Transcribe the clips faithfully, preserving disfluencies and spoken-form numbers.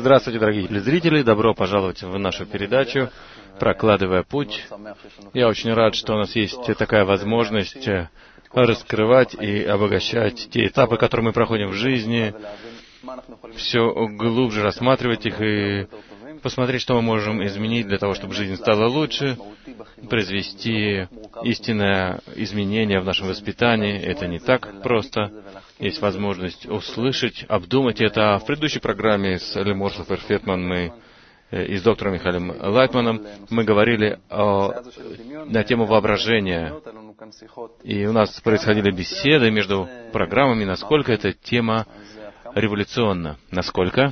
Здравствуйте, дорогие телезрители, добро пожаловать в нашу передачу «Прокладывая путь». Я очень рад, что у нас есть такая возможность раскрывать и обогащать те этапы, которые мы проходим в жизни, все глубже рассматривать их и посмотреть, что мы можем изменить для того, чтобы жизнь стала лучше, произвести истинное изменение в нашем воспитании. Это не так просто. Есть возможность услышать, обдумать это. В предыдущей программе с Лемор Софер-Фетман мы и с доктором Михаилом Лайтманом мы говорили о, на тему воображения. И у нас происходили беседы между программами, насколько эта тема революционна. Насколько?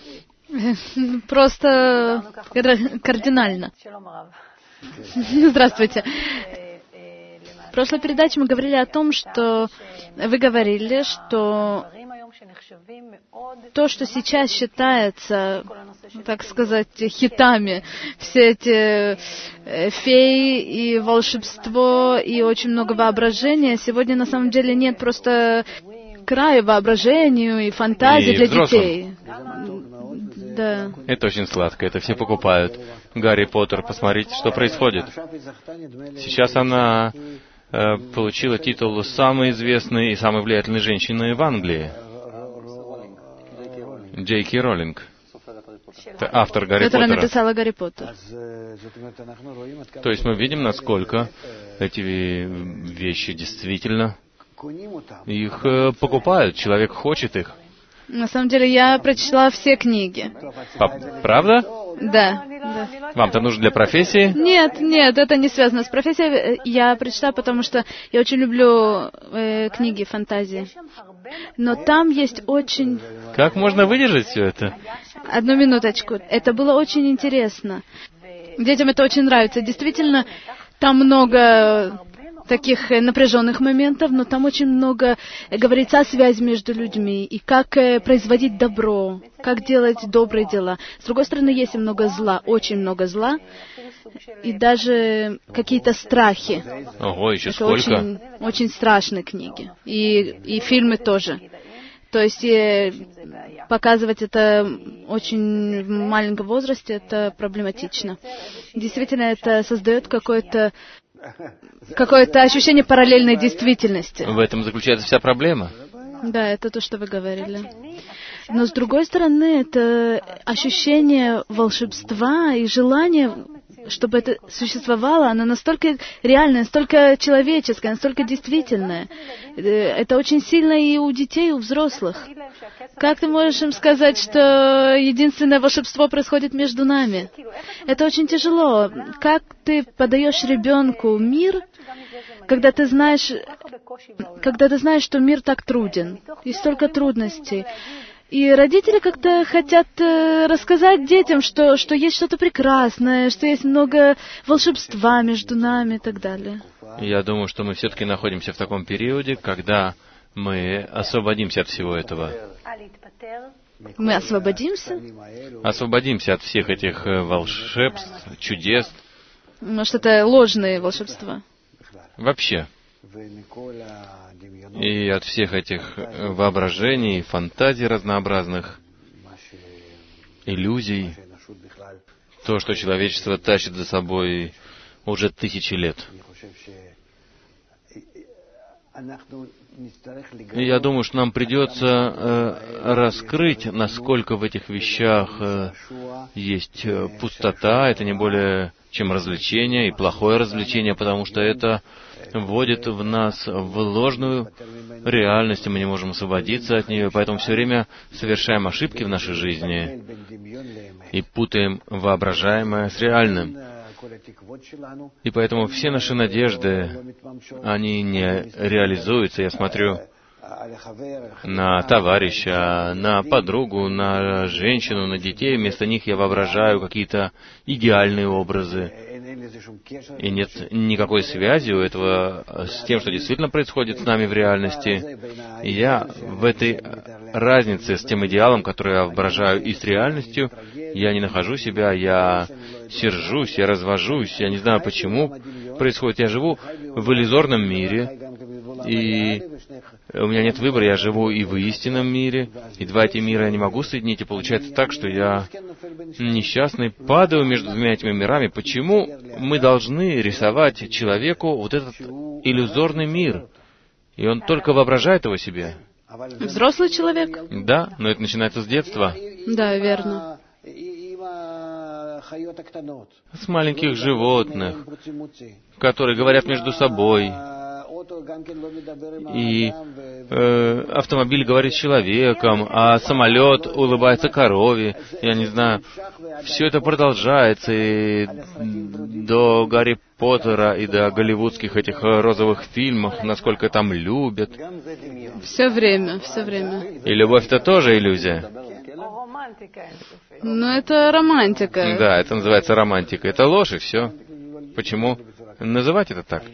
Просто кардинально. Здравствуйте. В прошлой передаче мы говорили о том, что вы говорили, что то, что сейчас считается, так сказать, хитами, все эти феи и волшебство, и очень много воображения, сегодня на самом деле нет просто края воображению и фантазии и для взрослым. Детей. Да. Это очень сладко, это все покупают. Гарри Поттер, посмотрите, что происходит. Сейчас она э, получила титул самой известной и самой влиятельной женщины в Англии. Джей Кей Роллинг. Это автор Гарри Поттера. Которая написала Гарри Поттер. То есть мы видим, насколько эти вещи действительно их э, покупают, человек хочет их. На самом деле, я прочла все книги. Правда? Да. да. Вам-то нужно для профессии? Нет, нет, это не связано с профессией. Я прочла, потому что я очень люблю э, книги фантазии. Но там есть очень... Как можно выдержать все это? Одну минуточку. Это было очень интересно. Детям это очень нравится. Действительно, там много таких напряженных моментов, но там очень много говорится о связи между людьми и как производить добро, как делать добрые дела. С другой стороны, есть и много зла, очень много зла, и даже какие-то страхи. Ого, еще это сколько? Очень, очень страшные книги. И, и фильмы тоже. То есть показывать это очень в маленьком возрасте, это проблематично. Действительно, это создает какое-то какое-то ощущение параллельной действительности. В этом заключается вся проблема. Да, это то, что вы говорили. Но с другой стороны, это ощущение волшебства и желание, чтобы это существовало, оно настолько реальное, настолько человеческое, настолько действительное. Это очень сильно и у детей, и у взрослых. Как ты можешь им сказать, что единственное волшебство происходит между нами? Это очень тяжело. Как ты подаешь ребенку мир, когда ты знаешь, когда ты знаешь, что мир так труден, и столько трудностей. И родители как-то хотят э, рассказать детям, что, что есть что-то прекрасное, что есть много волшебства между нами и так далее. Я думаю, что мы все-таки находимся в таком периоде, когда мы освободимся от всего этого. Мы освободимся? Освободимся от всех этих волшебств, чудес. Может, это ложные волшебства? Вообще. И от всех этих воображений, фантазий разнообразных, иллюзий, то, что человечество тащит за собой уже тысячи лет. И я думаю, что нам придется э, раскрыть, насколько в этих вещах э, есть пустота, это не более чем развлечение, и плохое развлечение, потому что это вводит в нас в ложную реальность, и мы не можем освободиться от нее, поэтому все время совершаем ошибки в нашей жизни и путаем воображаемое с реальным. И поэтому все наши надежды, они не реализуются. Я смотрю на товарища, на подругу, на женщину, на детей. Вместо них я воображаю какие-то идеальные образы. И нет никакой связи у этого с тем, что действительно происходит с нами в реальности. И я в этой разнице с тем идеалом, который я воображаю, и с реальностью, я не нахожу себя, я сержусь, я развожусь, я не знаю, почему происходит. Я живу в иллюзорном мире, И у меня нет выбора, я живу и в истинном мире, и два эти мира я не могу соединить, и получается так, что я несчастный, падаю между двумя этими мирами. Почему мы должны рисовать человеку вот этот иллюзорный мир? И он только воображает его себе. Взрослый человек? Да, но это начинается с детства. Да, верно. С маленьких животных, которые говорят между собой. И э, автомобиль говорит с человеком, а самолет улыбается корове. Я не знаю. Все это продолжается и до Гарри Поттера и до голливудских этих розовых фильмов, насколько там любят. Все время, все время. И любовь — это тоже иллюзия. Но это романтика. Да, это называется романтика. Это ложь, и все. Почему называть это так?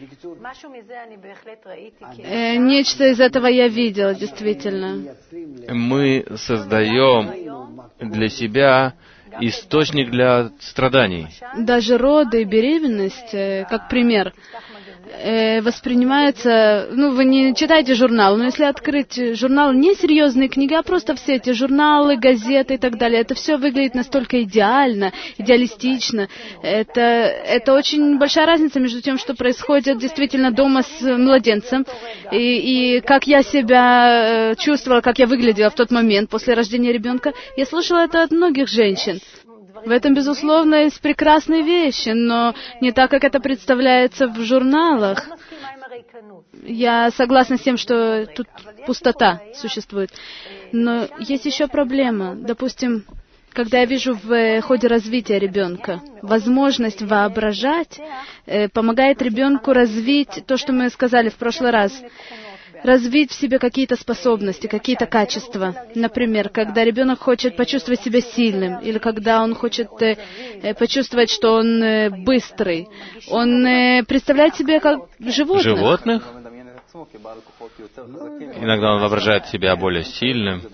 Э, нечто из этого я видела, действительно. Мы создаем для себя источник для страданий. Даже роды и беременность, э, как пример, э, воспринимается... Ну, вы не читаете журнал, но если открыть журнал, не серьезные книги, а просто все эти журналы, газеты и так далее, это все выглядит настолько идеально, идеалистично. Это, это очень большая разница между тем, что происходит действительно дома с младенцем, и, и как я себя чувствовала, как я выглядела в тот момент после рождения ребенка. Я слышала это от многих женщин. В этом, безусловно, есть прекрасные вещи, но не так, как это представляется в журналах. Я согласна с тем, что тут пустота существует. Но есть еще проблема. Допустим, когда я вижу в ходе развития ребенка возможность воображать, э, помогает ребенку развить то, что мы сказали в прошлый раз. Развить в себе какие-то способности, какие-то качества. Например, когда ребенок хочет почувствовать себя сильным, или когда он хочет э, почувствовать, что он э, быстрый. Он э, представляет себе как животных. Животных? Иногда он воображает себя более сильным.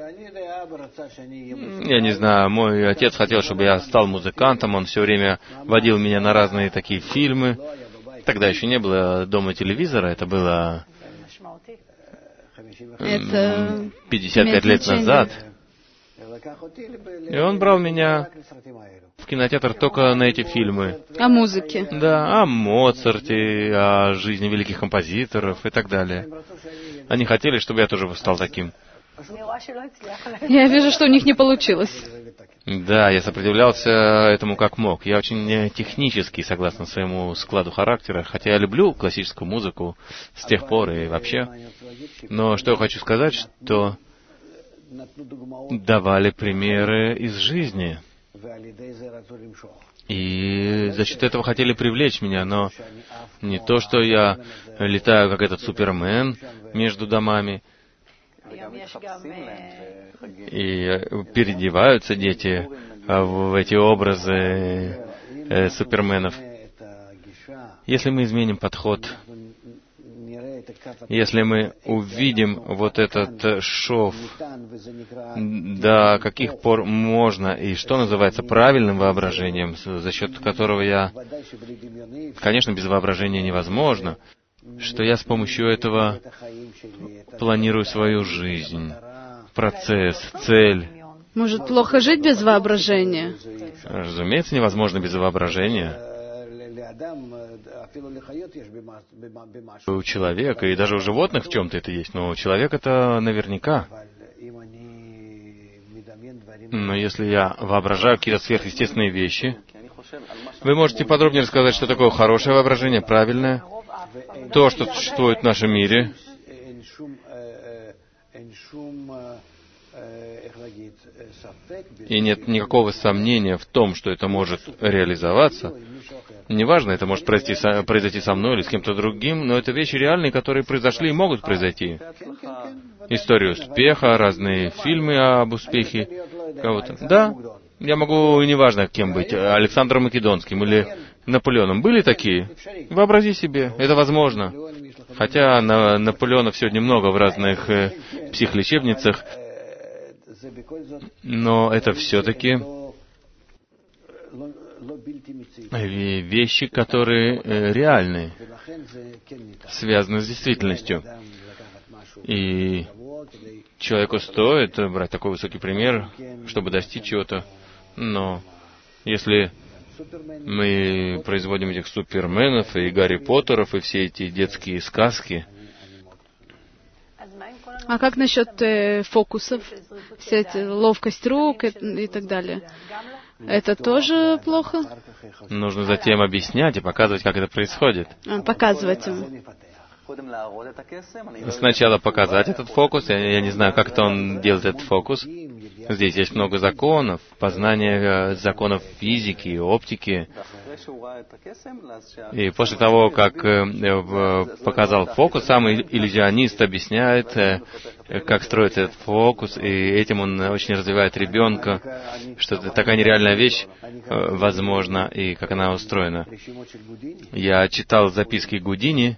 Я не знаю, мой отец хотел, чтобы я стал музыкантом, он все время водил меня на разные такие фильмы. Тогда еще не было дома телевизора, это было... Это пятьдесят пять лет назад. И он брал меня в кинотеатр только на эти фильмы. О музыке. Да, о Моцарте, о жизни великих композиторов и так далее. Они хотели, чтобы я тоже стал таким. Я вижу, что у них не получилось. Да, я сопротивлялся этому как мог. Я очень технический, согласно своему складу характера, хотя я люблю классическую музыку с тех пор и вообще. Но что я хочу сказать, что давали примеры из жизни. И за счет этого хотели привлечь меня, но не то, что я летаю, как этот Супермен, между домами, и переодеваются дети в эти образы э, суперменов. Если мы изменим подход, если мы увидим вот этот шов, до каких пор можно, и что называется правильным воображением, за счет которого я, конечно, без воображения невозможно, что я с помощью этого планирую свою жизнь, процесс, цель. Может, плохо жить без воображения? Разумеется, невозможно без воображения. У человека, и даже у животных в чем-то это есть, но у человека это наверняка. Но если я воображаю какие-то сверхъестественные вещи, вы можете подробнее рассказать, что такое хорошее воображение, правильное? То, что существует в нашем мире. И нет никакого сомнения в том, что это может реализоваться. Неважно, это может произойти со, произойти со мной или с кем-то другим, но это вещи реальные, которые произошли и могут произойти. История успеха, разные фильмы об успехе кого-то. Да, я могу, неважно, кем быть, Александром Македонским или Наполеоном. Были такие? Вообрази себе, это возможно. Хотя на Наполеонов сегодня много в разных э, вещи, которые реальны, связаны с действительностью. И человеку стоит брать такой высокий пример, чтобы достичь чего-то. Но если мы производим этих суперменов и Гарри Поттеров, и все эти детские сказки. А как насчет э, фокусов? Вся эта ловкость рук и, и так далее. Это тоже плохо? Нужно затем объяснять и показывать, как это происходит. А, показывать ему. Сначала показать этот фокус. Я, я не знаю, как это он делает этот фокус. Здесь есть много законов, познания законов физики и оптики. И после того, как э, показал фокус, сам иллюзионист объясняет, э, как строить этот фокус, и этим он очень развивает ребенка, что это такая нереальная вещь, э, возможно, и как она устроена. Я читал записки Гудини.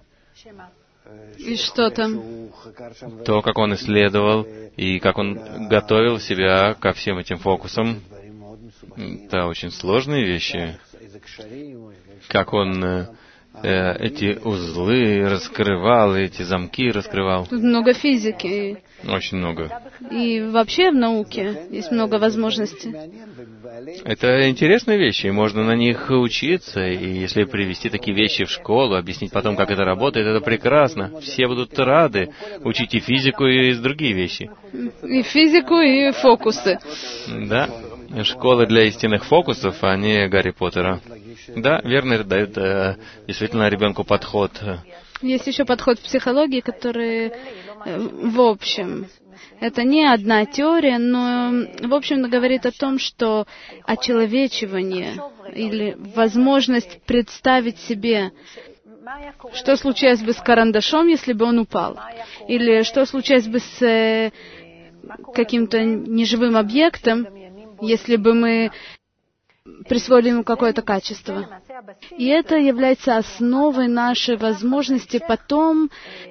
И что там? То, как он исследовал, и как он готовил себя ко всем этим фокусам. Это очень сложные вещи. Как он э, эти узлы раскрывал, эти замки раскрывал. Тут много физики. Очень много. И вообще в науке есть много возможностей. Это интересные вещи, и можно на них учиться, и если привести такие вещи в школу, объяснить потом, как это работает, это прекрасно. Все будут рады учить и физику, и другие вещи. И физику, и фокусы. Да, школы для истинных фокусов, а не Гарри Поттера. Да, верно, это дает э, действительно ребенку подход. Есть еще подход в психологии, который э, в общем... Это не одна теория, но, в общем, говорит о том, что очеловечивание или возможность представить себе, что случилось бы с карандашом, если бы он упал, или что случилось бы с э, каким-то неживым объектом, если бы мы присвоили ему какое-то качество. И это является основой нашей возможности потом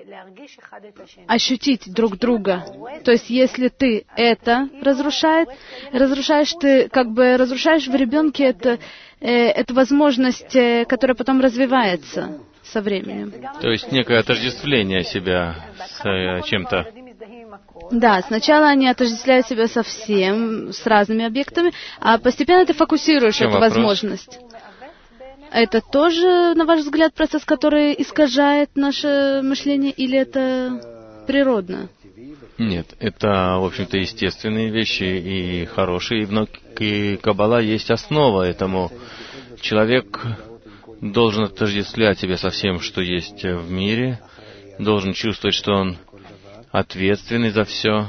ощутить друг друга. То есть, если ты это разрушает, разрушаешь ты, как бы разрушаешь в ребенке это, э, эту возможность, э, которая потом развивается со временем. То есть некое отождествление себя с э, чем-то. Да, сначала они отождествляют себя со всем, с разными объектами, а постепенно ты фокусируешь эту вопрос? возможность. Это тоже, на ваш взгляд, процесс, который искажает наше мышление, или это природно? Нет, это, в общем-то, естественные вещи и хорошие. И в науке Каббала есть основа этому. Человек должен отождествлять себя со всем, что есть в мире, должен чувствовать, что он ответственный за все,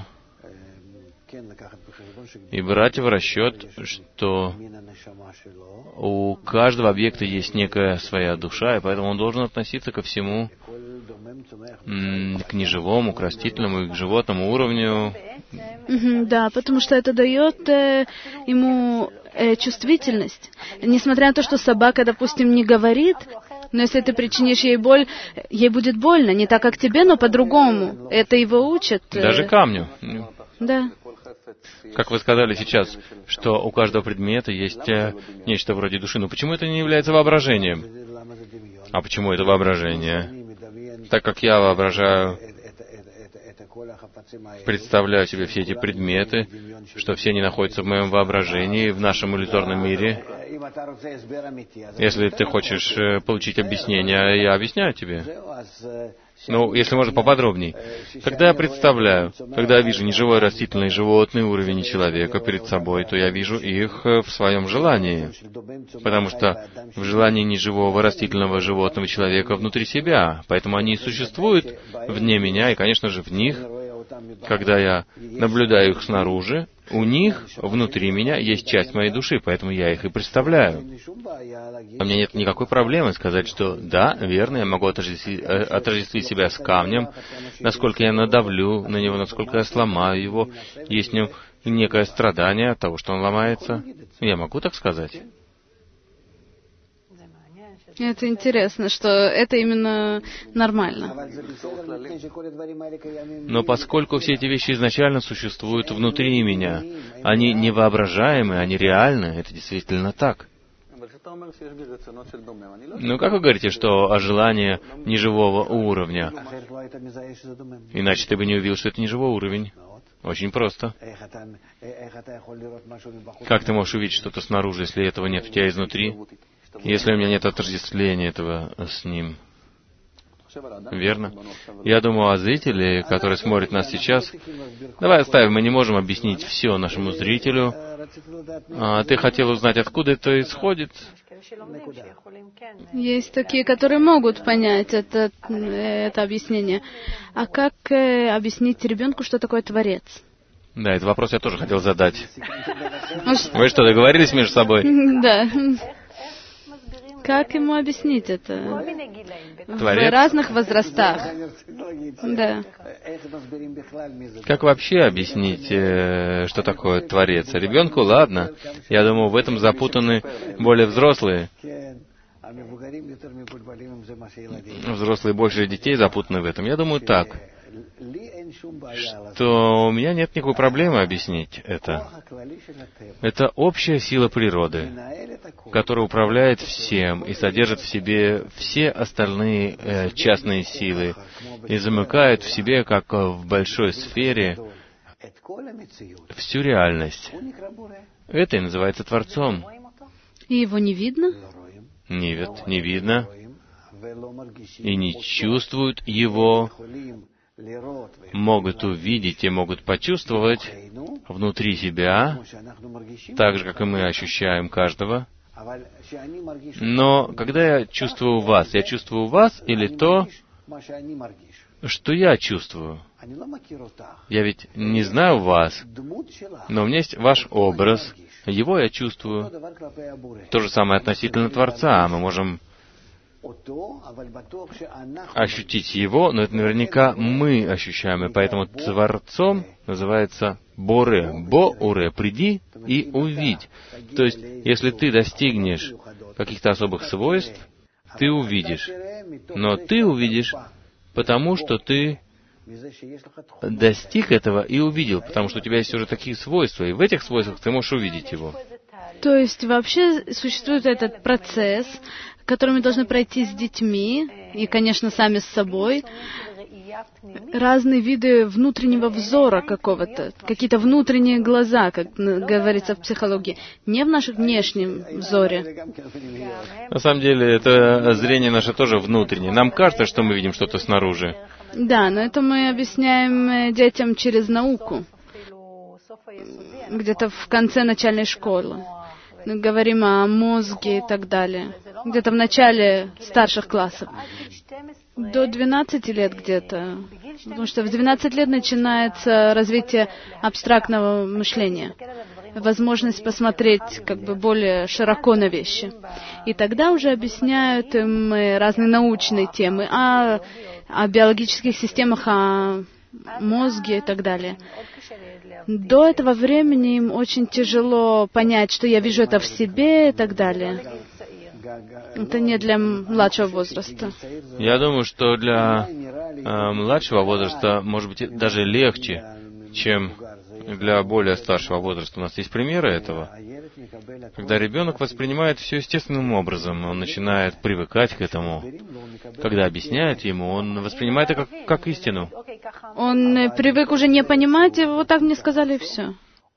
и брать в расчет, что у каждого объекта есть некая своя душа, и поэтому он должен относиться ко всему, к неживому, к растительному и к животному уровню. Mm-hmm, да, потому что это дает э, ему э, чувствительность. Несмотря на то, что собака, допустим, не говорит, но если ты причинишь ей боль, ей будет больно. Не так, как тебе, но по-другому. Это его учат. Даже камню. Да. Как вы сказали сейчас, что у каждого предмета есть э, нечто вроде души. Но почему это не является воображением? А почему это воображение? Так как я воображаю, представляю себе все эти предметы, что все они находятся в моем воображении, в нашем иллюзорном мире. Если ты хочешь получить объяснение, я объясняю тебе. Ну, если можно поподробней. Когда я представляю, когда я вижу неживой, растительный, животный уровень человека перед собой, то я вижу их в своем желании. Потому что в желании неживого, растительного, животного человека внутри себя. Поэтому они существуют вне меня, и, конечно же, в них. Когда я наблюдаю их снаружи, у них внутри меня есть часть моей души, поэтому я их и представляю. У меня нет никакой проблемы сказать, что да, верно, я могу отождествить, отождествить себя с камнем, насколько я надавлю на него, насколько я сломаю его. Есть в нем некое страдание от того, что он ломается. Я могу так сказать. Это интересно, что это именно нормально. Но поскольку все эти вещи изначально существуют внутри меня, они невоображаемы, они реальны, это действительно так. Ну, как вы говорите, что о желании неживого уровня? Иначе ты бы не увидел, что это неживой уровень. Очень просто. Как ты можешь увидеть что-то снаружи, если этого нет у тебя изнутри? Если у меня нет отождествления этого с ним. Верно? Я думаю о зрителе, который смотрит нас сейчас. Давай оставим, мы не можем объяснить все нашему зрителю. А ты хотел узнать, откуда это исходит? Есть такие, которые могут понять это, это объяснение. А как э, объяснить ребенку, что такое Творец? Да, этот вопрос я тоже хотел задать. Вы что, договорились между собой? Да. Как ему объяснить это? Творец? В разных возрастах. Да. Как вообще объяснить, э, что такое Творец? Ребенку, ладно. Я думаю, в этом запутаны более взрослые. Взрослые больше детей запутаны в этом. Я думаю так, что у меня нет никакой проблемы объяснить это. Это общая сила природы, которая управляет всем и содержит в себе все остальные э, частные силы и замыкает в себе, как в большой сфере, всю реальность. Это и называется Творцом. И его не видно? Нет, не видно. И не чувствуют его, могут увидеть и могут почувствовать внутри себя, так же, как и мы ощущаем каждого. Но когда я чувствую вас, я чувствую вас или то, что я чувствую. Я ведь не знаю вас, но у меня есть ваш образ, его я чувствую. То же самое относительно Творца. Мы можем ощутить его, но это наверняка мы ощущаем, и поэтому Творцом называется Боре. Бо-уре, приди и увидь. То есть, если ты достигнешь каких-то особых свойств, ты увидишь. Но ты увидишь, потому что ты достиг этого и увидел, потому что у тебя есть уже такие свойства, и в этих свойствах ты можешь увидеть его. То есть вообще существует этот процесс, который мы должны пройти с детьми, и, конечно, сами с собой, разные виды внутреннего взора какого-то, какие-то внутренние глаза, как говорится в психологии, не в нашем внешнем взоре. На самом деле, это зрение наше тоже внутреннее. Нам кажется, что мы видим что-то снаружи. Да, но это мы объясняем детям через науку, где-то в конце начальной школы. Мы говорим о мозге и так далее, где-то в начале старших классов. До двенадцати лет где-то, потому что в двенадцать лет начинается развитие абстрактного мышления, возможность посмотреть как бы более широко на вещи. И тогда уже объясняют им разные научные темы о, о биологических системах, о мозге и так далее. До этого времени им очень тяжело понять, что я вижу это в себе и так далее. Это не для младшего возраста. Я думаю, что для э, младшего возраста, может быть, даже легче, чем для более старшего возраста. У нас есть примеры этого. Когда ребенок воспринимает все естественным образом, он начинает привыкать к этому. Когда объясняют ему, он воспринимает это как, как истину. Он привык уже не понимать, и вот так мне сказали, и все.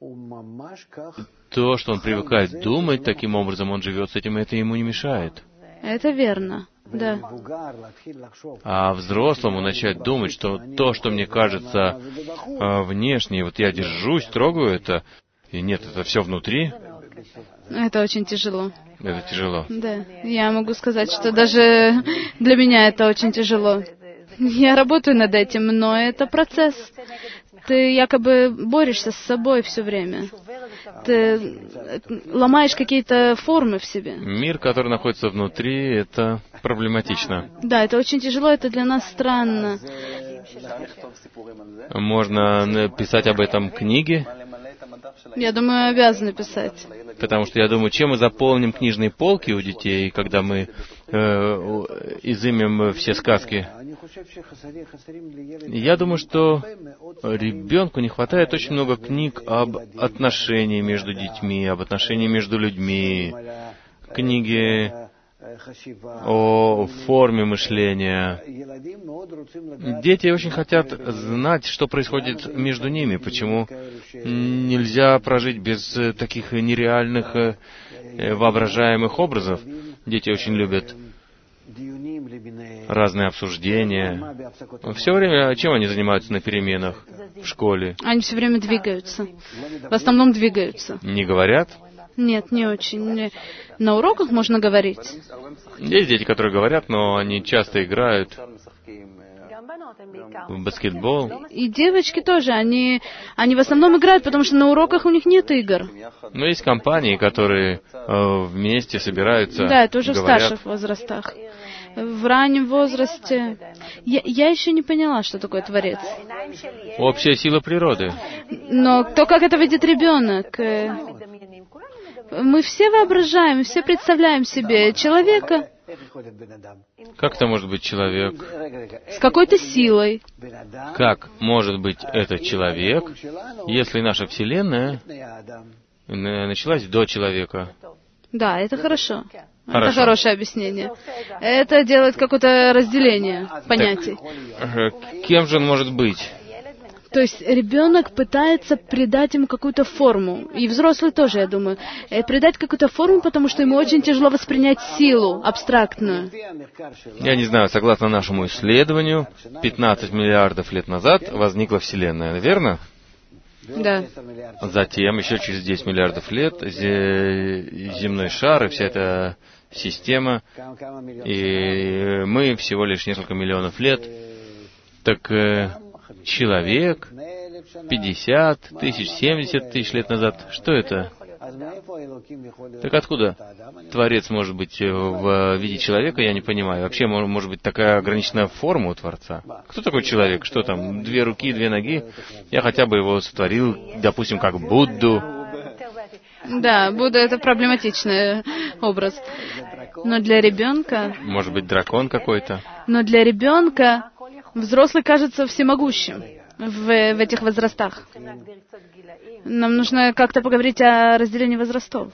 То, что он привыкает думать таким образом, он живет с этим, и это ему не мешает. Это верно, да. А взрослому начать думать, что то, что мне кажется э, внешне, вот я держусь, трогаю это, и нет, это все внутри. Это очень тяжело. Это тяжело. Да, я могу сказать, что даже для меня это очень тяжело. Я работаю над этим, но это процесс. Ты якобы борешься с собой все время. Ты ломаешь какие-то формы в себе. Мир, который находится внутри, это проблематично. Да, это очень тяжело, это для нас странно. Можно написать об этом книги. Я думаю, обязаны писать. Потому что я думаю, чем мы заполним книжные полки у детей, когда мы э, изымем все сказки. Я думаю, что ребенку не хватает очень много книг об отношении между детьми, об отношении между людьми, книги о форме мышления. Дети очень хотят знать, что происходит между ними, почему нельзя прожить без таких нереальных воображаемых образов. Дети очень любят разные обсуждения. Все время чем они занимаются на переменах в школе? Они все время двигаются. В основном двигаются. Не говорят? Нет, не очень. На уроках можно говорить. Есть дети, которые говорят, но они часто играют в баскетбол. И девочки тоже. Они, они в основном играют, потому что на уроках у них нет игр. Но есть компании, которые э, вместе собираются. Да, это уже говорят. В старших возрастах. В раннем возрасте. Я, я еще не поняла, что такое Творец. Общая сила природы. Но то, как это видит ребенок. Мы все воображаем, все представляем себе человека. Как это может быть человек? С какой-то силой. Как может быть этот человек, если наша Вселенная началась до человека? Да, это хорошо. Хорошо. Это хорошее объяснение. Это делает какое-то разделение понятий. Так, кем же он может быть? То есть ребенок пытается придать ему какую-то форму. И взрослый тоже, я думаю. Придать какую-то форму, потому что ему очень тяжело воспринять силу абстрактную. Я не знаю, согласно нашему исследованию, пятнадцать миллиардов лет назад возникла Вселенная, верно? Да. Затем, еще через десять миллиардов лет, земной шар и вся эта система, и мы всего лишь несколько миллионов лет. Так человек пятьдесят тысяч, семьдесят тысяч лет назад, что это? Так откуда Творец может быть в виде человека, я не понимаю. Вообще, может быть, такая ограниченная форма у Творца? Кто такой человек? Что там, две руки, две ноги? Я хотя бы его сотворил, допустим, как Будду. Да, Будда — это проблематичный образ. Но для ребенка... Может быть, дракон какой-то? Но для ребенка взрослый кажется всемогущим в, в этих возрастах. Нам нужно как-то поговорить о разделении возрастов.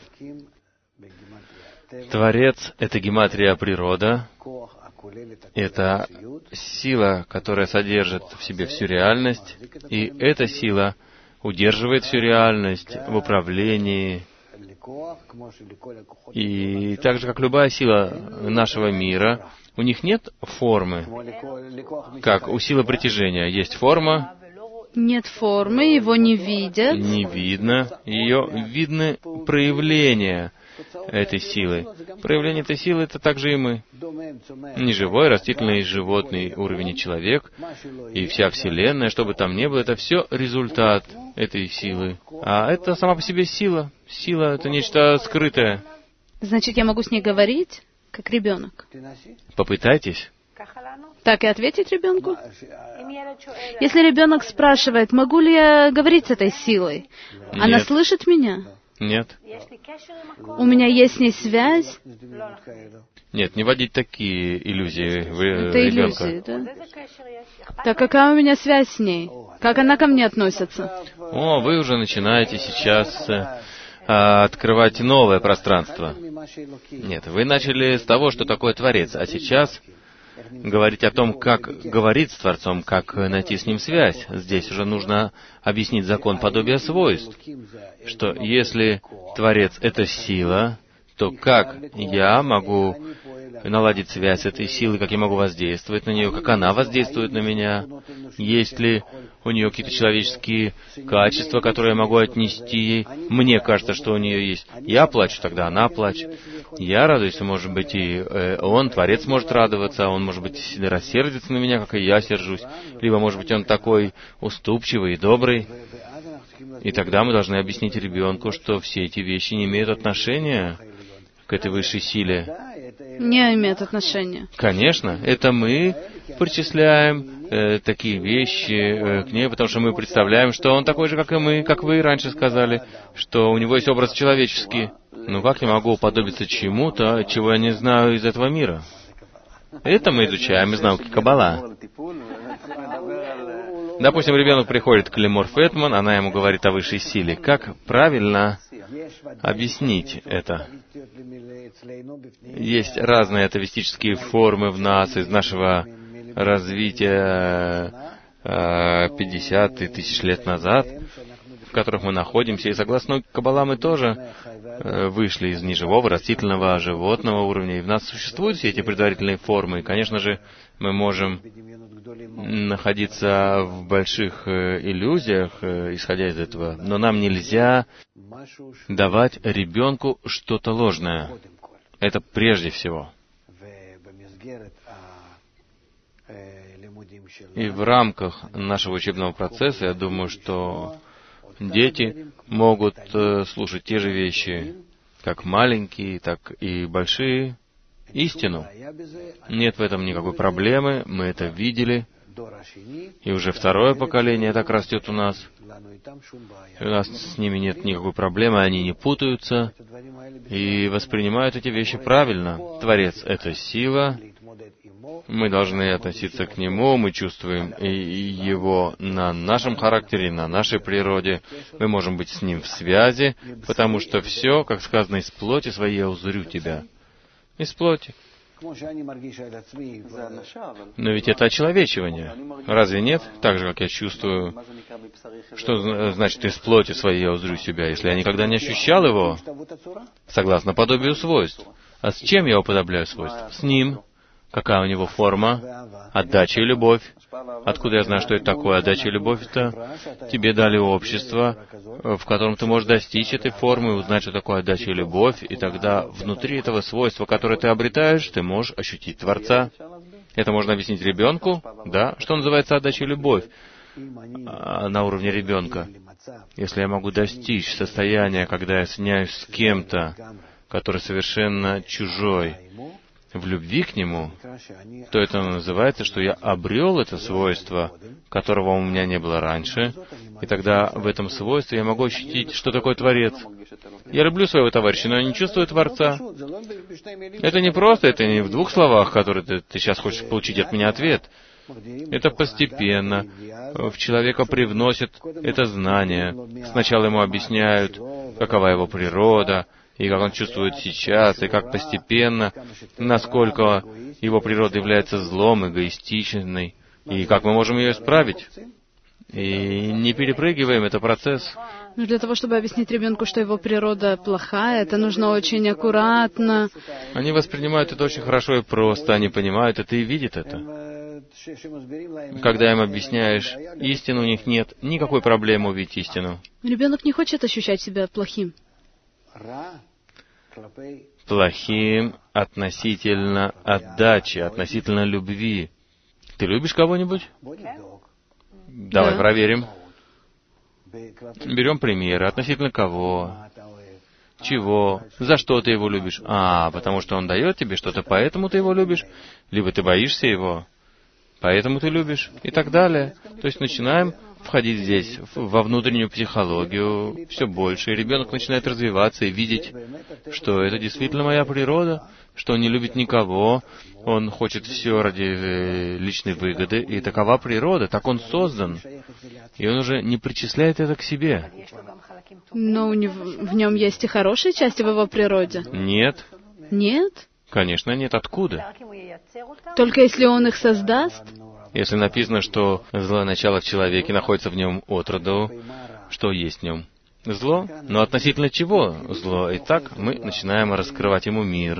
Творец — это гематрия природа. Это сила, которая содержит в себе всю реальность. И эта сила удерживает всю реальность в управлении. И так же, как любая сила нашего мира, у них нет формы, как у силы притяжения. Есть форма. Нет формы, его не видят. Не видно. Ее видны проявления этой силы. Проявление этой силы — это также и мы. Неживой, растительный, животный уровень и человек, и вся Вселенная, что бы там ни было, это все результат этой силы. А это сама по себе сила. Сила — это нечто скрытое. Значит, я могу с ней говорить, как ребенок. Попытайтесь. Так и ответить ребенку? Если ребенок спрашивает, могу ли я говорить с этой силой, Нет. Она слышит меня? Нет. У меня есть с ней связь? Нет, не вводить такие иллюзии в Это ребенка. иллюзии, да? Так какая у меня связь с ней? Как она ко мне относится? О, вы уже начинаете сейчас э, открывать новое пространство. Нет, вы начали с того, что такое Творец, а сейчас говорить о том, как говорить с Творцом, как найти с Ним связь. Здесь уже нужно объяснить закон подобия свойств, что если Творец — это сила, то как я могу наладить связь с этой силой, как я могу воздействовать на нее, как она воздействует на меня, есть ли у нее какие-то человеческие качества, которые я могу отнести ей. Мне кажется, что у нее есть. Я плачу, тогда она плачет. Я радуюсь, может быть, и э, он, Творец, может радоваться, он, может быть, сильно рассердится на меня, как и я сержусь. Либо, может быть, он такой уступчивый и добрый. И тогда мы должны объяснить ребенку, что все эти вещи не имеют отношения к этой высшей силе. Не имеет отношения. Конечно, это мы причисляем э, такие вещи э, к ней, потому что мы представляем, что он такой же, как и мы, как вы раньше сказали, что у него есть образ человеческий. Ну как я могу уподобиться чему-то, чего я не знаю из этого мира? Это мы изучаем из науки Каббала. Допустим, ребенок приходит к Лимор Фетман, она ему говорит о высшей силе. Как правильно объяснить это? Есть разные атовистические формы в нас из нашего развития пятьдесят тысяч лет назад, в которых мы находимся. И согласно Каббала мы тоже вышли из неживого, растительного, животного уровня. И в нас существуют все эти предварительные формы. И, конечно же, мы можем находиться в больших иллюзиях, исходя из этого. Но нам нельзя давать ребенку что-то ложное. Это прежде всего. И в рамках нашего учебного процесса, я думаю, что дети могут слушать те же вещи, как маленькие, так и большие, истину. Нет в этом никакой проблемы, мы это видели, и уже второе поколение так растет у нас, и у нас с ними нет никакой проблемы, они не путаются и воспринимают эти вещи правильно. Творец — это сила, мы должны относиться к Нему, мы чувствуем и Его на нашем характере, на нашей природе. Мы можем быть с Ним в связи, потому что все, как сказано, из плоти своей я узрю тебя. Из плоти. Но ведь это очеловечивание. Разве нет? Так же, как я чувствую, что значит из плоти своей я узрю себя, если я никогда не ощущал его, согласно подобию свойств. А с чем я уподобляю свойств? С Ним. Какая у него форма? Отдача и любовь. Откуда я знаю, что это такое отдача и любовь-то? Тебе дали общество, в котором ты можешь достичь этой формы, узнать, что такое отдача и любовь, и тогда внутри этого свойства, которое ты обретаешь, ты можешь ощутить Творца. Это можно объяснить ребенку, да? Что называется отдача и любовь на уровне ребенка? Если я могу достичь состояния, когда я соединяюсь с кем-то, который совершенно чужой, в любви к Нему, то это называется, что я обрел это свойство, которого у меня не было раньше, и тогда в этом свойстве я могу ощутить, что такое Творец. Я люблю своего товарища, но я не чувствую Творца. Это не просто, это не в двух словах, которые ты, ты сейчас хочешь получить от меня ответ. Это постепенно. В человека привносят это знание. Сначала ему объясняют, какова его природа, и как он чувствует сейчас, и как постепенно, насколько его природа является злом, эгоистичной, и как мы можем ее исправить. И не перепрыгиваем, это процесс. Но для того, чтобы объяснить ребенку, что его природа плохая, это нужно очень аккуратно. Они воспринимают это очень хорошо и просто, они понимают это и видят это. Когда им объясняешь истину, у них нет никакой проблемы увидеть истину. Ребенок не хочет ощущать себя плохим. Плохим относительно отдачи, относительно любви. Ты любишь кого-нибудь? Давай Да. проверим. Берем примеры. Относительно кого? Чего? За что ты его любишь? А, потому что он дает тебе что-то, поэтому ты его любишь? Либо ты боишься его, поэтому ты любишь? И так далее. То есть начинаем входить здесь, во внутреннюю психологию, все больше, и ребенок начинает развиваться и видеть, что это действительно моя природа, что он не любит никого, он хочет все ради личной выгоды, и такова природа, так он создан, и он уже не причисляет это к себе. Но у него, в нем есть и хорошие части в его природе. Нет. Нет? Конечно, нет. Откуда? Только если он их создаст? Если написано, что злое начало в человеке находится в нем от роду, что есть в нем? Зло? Но относительно чего зло? Итак, мы начинаем раскрывать ему мир.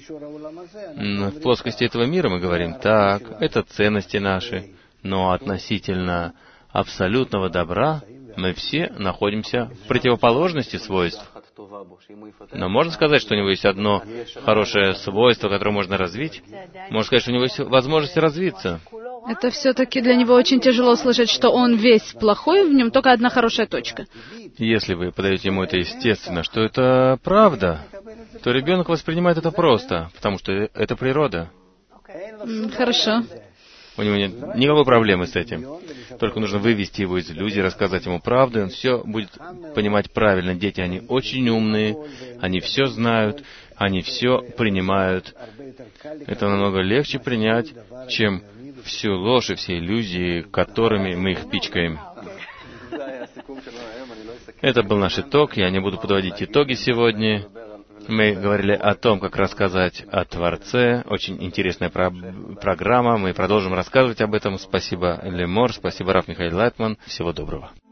В плоскости этого мира мы говорим, так, это ценности наши, но относительно абсолютного добра мы все находимся в противоположности свойств. Но можно сказать, что у него есть одно хорошее свойство, которое можно развить? Можно сказать, что у него есть возможность развиться. Это все-таки для него очень тяжело слышать, что он весь плохой, в нем только одна хорошая точка. Если вы подаете ему это естественно, что это правда, то ребенок воспринимает это просто, потому что это природа. Хорошо. У него нет никакой проблемы с этим. Только нужно вывести его из иллюзии, рассказать ему правду, и он все будет понимать правильно. Дети, они очень умные, они все знают, они все принимают. Это намного легче принять, чем всю ложь и все иллюзии, которыми мы их пичкаем. Это был наш итог. Я не буду подводить итоги сегодня. Мы говорили о том, как рассказать о Творце. Очень интересная про- программа. Мы продолжим рассказывать об этом. Спасибо, Лемор. Спасибо, Рав Михаил Лайтман. Всего доброго.